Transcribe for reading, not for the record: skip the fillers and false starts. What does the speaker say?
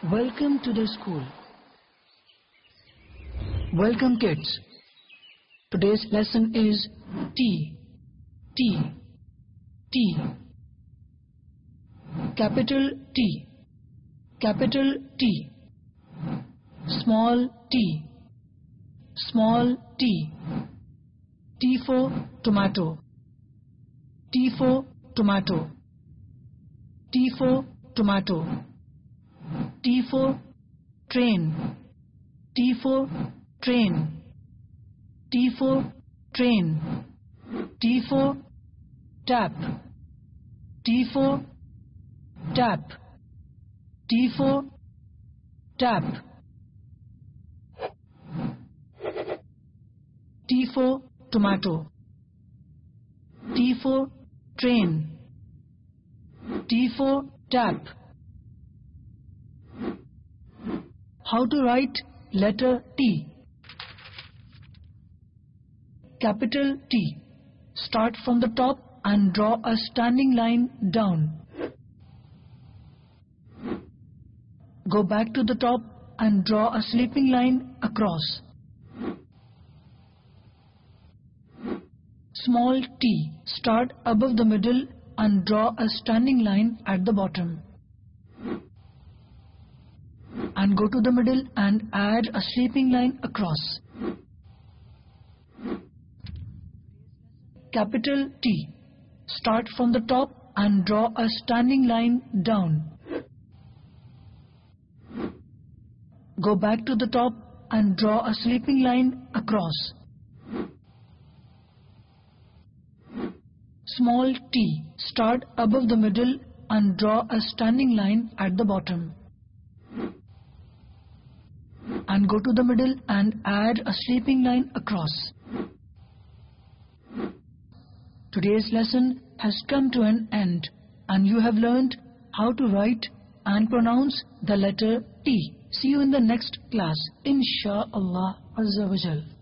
Welcome to the school. Welcome kids. Today's lesson is T. T. T. Capital T. Capital T. Small t. Small t. T for tomato. T for tomato. T for tomato. T for train. T for train. T for train. T for tap. T for tap. T for tap. T for tomato. T for train. T for tap. How to write letter T? Capital T. Start from the top and draw a standing line down. Go back to the top and draw a sleeping line across. Small t. Start above the middle and draw a standing line at the bottom. And go to the middle and add a sleeping line across. Capital T. Start from the top and draw a standing line down. Go back to the top and draw a sleeping line across. Small t. Start above the middle and draw a standing line at the bottom. And go to the middle and add a sleeping line across. Today's lesson has come to an end and you have learned how to write and pronounce the letter T. See you in the next class, Insha'Allah Azza wa Jal.